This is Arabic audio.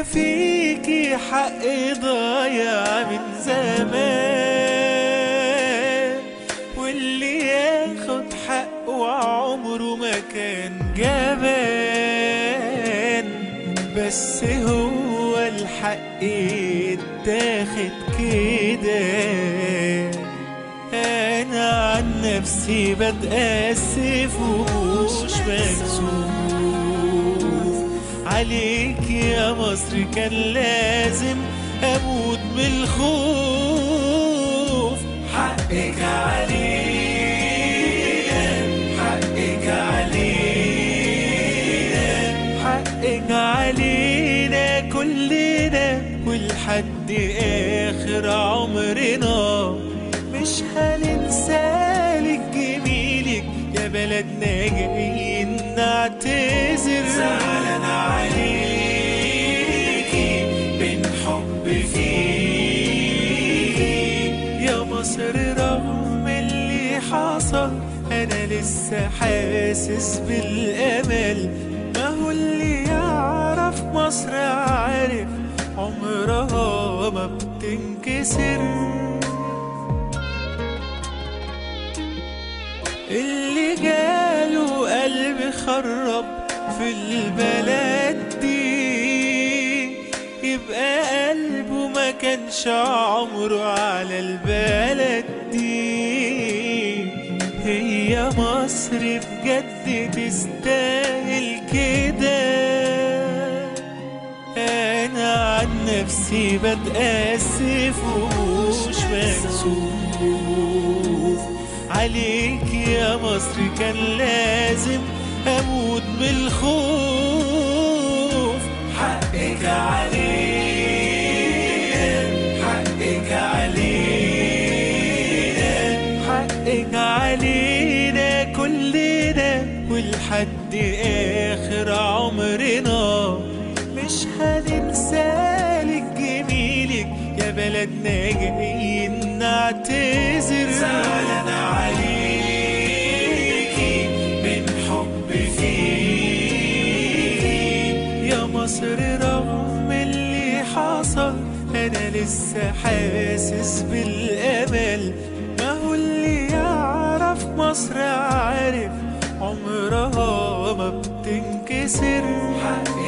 فيكي حق ضايع من زمان، واللي ياخد حقه عمره ما كان جبان. بس هو الحق اتاخد كده. انا عن نفسي بتأسف ومش مكسوف عليك يا مصر، كان لازم اموت من الخوف. حقك علينا، حقك علينا، حقك علينا كلنا ولحد اخر عمرنا. مش هننسالك جميلك يا بلدنا، جايين نعتذر. زعلان عليكي بنحب فيكي يا مصر، رغم اللي حصل انا لسه حاسس بالامل. ما هو اللي يعرف مصر عارف عمرها ما بتنكسر. اللي جاله قلب خرب في البلد دي، يبقى قلبه ما كانش عمره على البلد دي. هي مصر بجد تستاهل كده. انا عن نفسي بتأسف ومش مكسوف عليك يا مصر، كان لازم اموت من الخوف. حقك علينا، حقك علينا، حقك علينا كلنا ولحد اخر عمرنا. مش هننسالك جميلك يا بلدنا، جايين نعتذر. زعلان عليكي بنحب فيكي يا مصر، رغم اللي حصل انا لسه حاسس بالامل. ما هو اللي يعرف مصر عارف عمرها ما بتنكسر.